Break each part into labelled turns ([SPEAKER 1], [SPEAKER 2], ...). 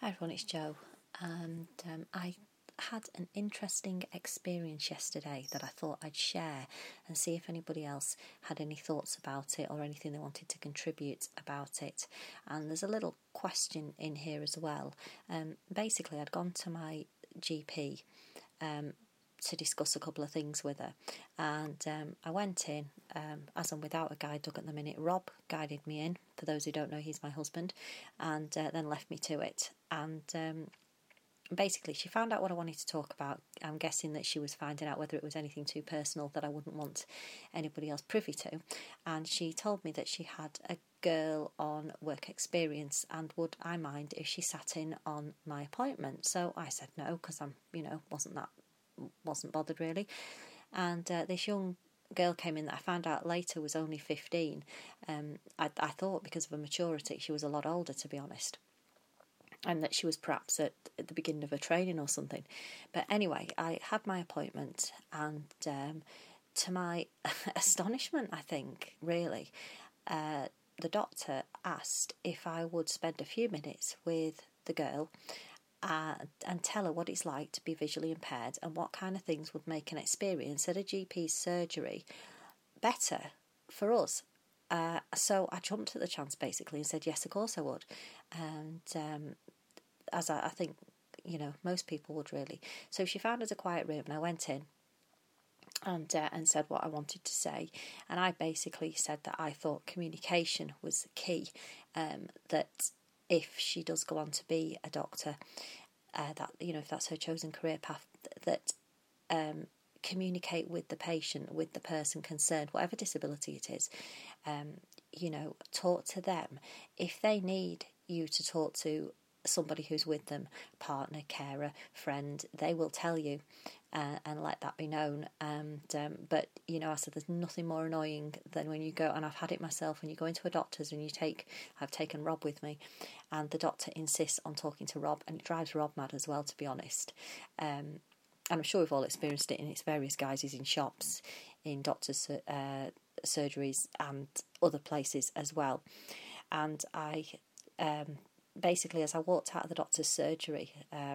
[SPEAKER 1] Hi everyone, it's Jo, and I had an interesting experience yesterday that I thought I'd share and see if anybody else had any thoughts about it or anything they wanted to contribute about it. And there's a little question in here as well. Basically, I'd gone to my GP to discuss a couple of things with her, and I went in, as I'm without a guide dog at the minute. Rob guided me in, for those who don't know, he's my husband, and then left me to it. And basically she found out what I wanted to talk about. I'm guessing that she was finding out whether it was anything too personal that I wouldn't want anybody else privy to, and she told me that she had a girl on work experience and would I mind if she sat in on my appointment. So I said no, because I'm wasn't bothered really. And this young girl came in that I found out later was only 15. I thought because of her maturity she was a lot older, to be honest, and that she was perhaps at the beginning of her training or something. But anyway, I had my appointment, and to my astonishment, I think, really, the doctor asked if I would spend a few minutes with the girl and tell her what it's like to be visually impaired and what kind of things would make an experience at a GP's surgery better for us. So I jumped at the chance basically and said yes, of course I would. And as I think, most people would really. So she found us a quiet room and I went in and said what I wanted to say. And I basically said that I thought communication was key, that if she does go on to be a doctor, that if that's her chosen career path, that communicate with the patient, with the person concerned, whatever disability it is. Talk to them. If they need you to talk to somebody who's with them, partner, carer, friend, they will tell you, and let that be known. But I said there's nothing more annoying than when you go, and I've had it myself, when you go into a doctor's and I've taken Rob with me, and the doctor insists on talking to Rob, and it drives Rob mad as well, to be honest. And I'm sure we've all experienced it in its various guises, in shops, in doctors' surgeries and other places as well. And I basically, as I walked out of the doctor's surgery,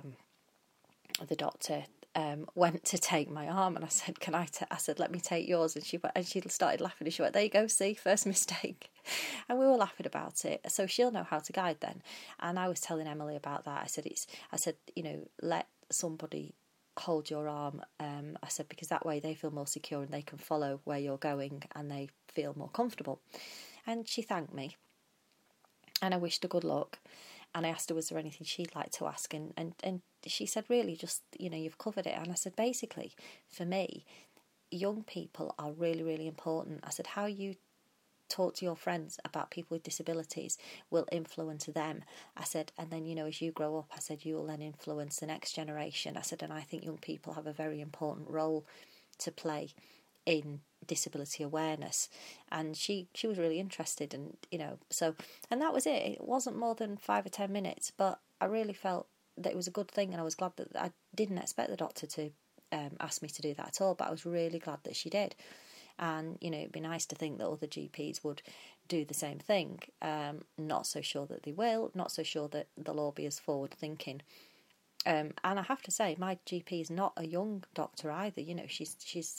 [SPEAKER 1] the doctor went to take my arm, and I said, I said, let me take yours. And she started laughing, and she went, there you go, see, first mistake. And we were laughing about it. So she'll know how to guide then. And I was telling Emily about that. I said, let somebody hold your arm. I said, because that way they feel more secure and they can follow where you're going and they feel more comfortable. And she thanked me, and I wished her good luck. And I asked her, was there anything she'd like to ask? And she said, really, just, you've covered it. And I said, basically, for me, young people are really, really important. I said, how you talk to your friends about people with disabilities will influence them. I said, and then, as you grow up, I said, you will then influence the next generation. I said, and I think young people have a very important role to play in disability awareness. And she was really interested, and and that was it. It wasn't more than 5 or 10 minutes, but I really felt that it was a good thing, and I was glad that I didn't expect the doctor to ask me to do that at all, but I was really glad that she did. And it'd be nice to think that other GPs would do the same thing. Not so sure that they will, not so sure that they'll all be as forward thinking. And I have to say, my GP is not a young doctor either. She's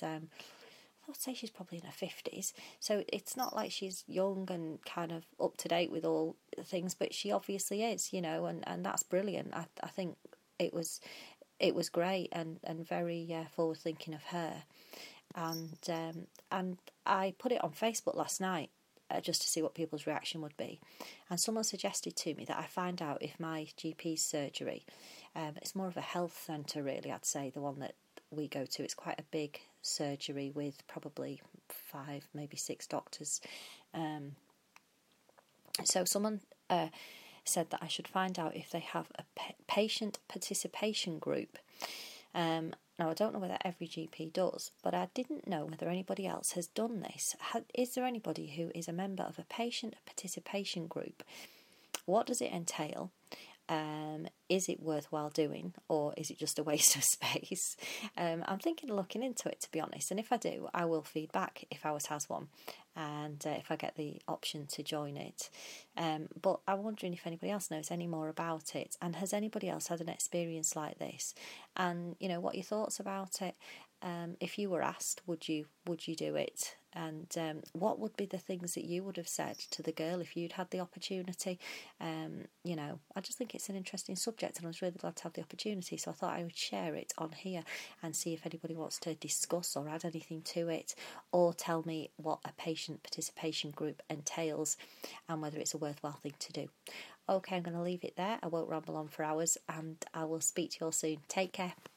[SPEAKER 1] I would say she's probably in her 50s, so it's not like she's young and kind of up to date with all things, but she obviously is, and that's brilliant. I think it was great and very forward thinking of her, and I put it on Facebook last night just to see what people's reaction would be, and someone suggested to me that I find out if my GP's surgery, it's more of a health centre really, I'd say, the one that we go to. It's quite a big surgery with probably 5, maybe 6 doctors. So someone said that I should find out if they have a patient participation group. Now, I don't know whether every GP does, but I didn't know whether anybody else has done this. Is there anybody who is a member of a patient participation group? What does it entail? Is it worthwhile doing, or is it just a waste of space? I'm thinking of looking into it, to be honest, and if I do, I will feed back if ours has one, and if I get the option to join it. But I'm wondering if anybody else knows any more about it, and has anybody else had an experience like this, and what are your thoughts about it? If you were asked, would you do it? And what would be the things that you would have said to the girl if you'd had the opportunity? I just think it's an interesting subject, and I was really glad to have the opportunity. So I thought I would share it on here and see if anybody wants to discuss or add anything to it, or tell me what a patient participation group entails and whether it's a worthwhile thing to do. Okay, I'm going to leave it there. I won't ramble on for hours, and I will speak to you all soon. Take care.